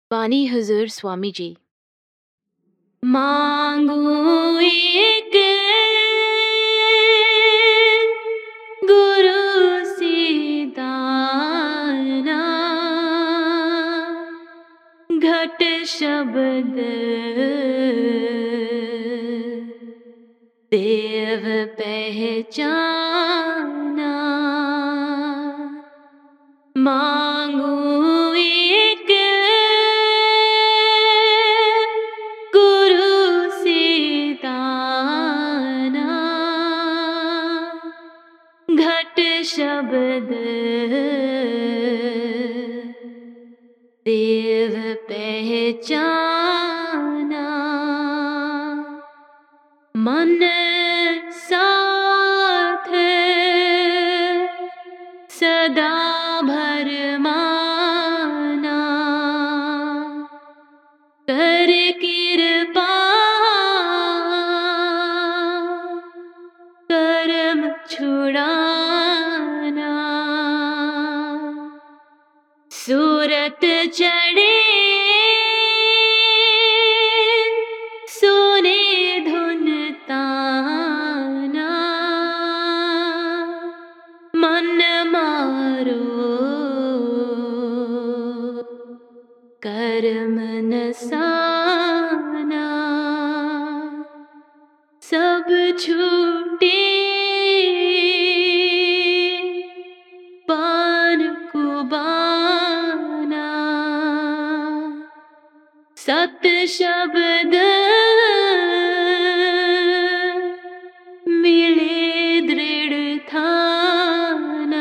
वाणी हुजूर स्वामी जी। मांगू एक गुरु से दाना, घट शब्द देव पहचाना। मांगू एक गुरु से दाना, घट शब्द देव पहचाना। मन साथ सदा भरमाना, कर कृपा कर्म छुड़ाना। सूरत चढ़े सोने धुन ताना, मन मारो कर्म नसाना। सब छूटे पान कुबाना, सत शब्द मिले दृढ़ ठाना।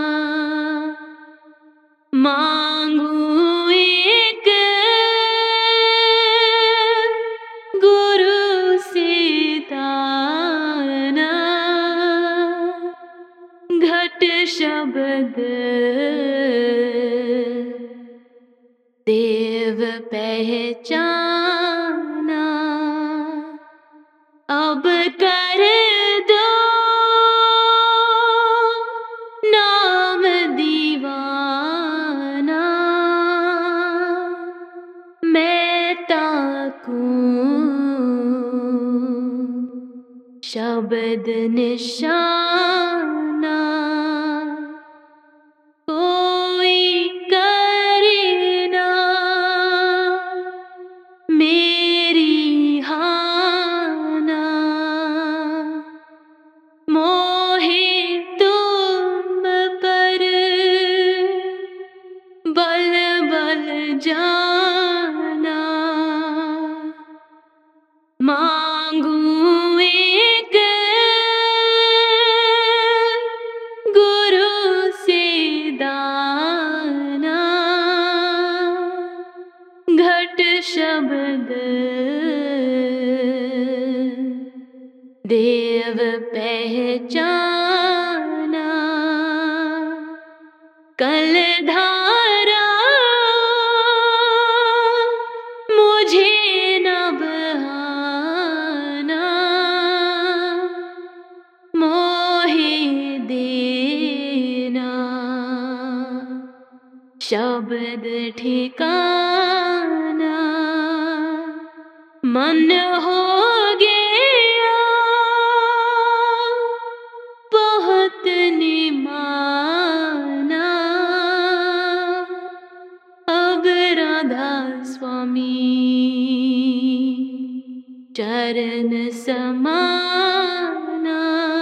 मांगू एक गुरु से दाना, घट शब्द देव पहचाना। अब कर दो नाम दीवाना, मैं ताकूं शब्द निशाना। कोई करे ना मेरी हाना, मोहे तुम पर बल बल जाना। मांगू एक गुरु से दाना, घट शब्द देव पहचाना। कल धारा मुझे न बहाना, मोहे देना शब्द ठिकाना। मन हो गया बहुत निमाना, अब राधा स्वामी चरण समाना।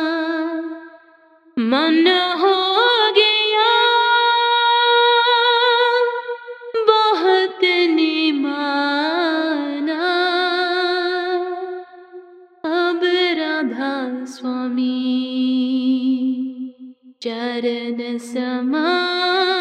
मन हो गया बहुत निमाना, अब राधा स्वामी चरण समाना।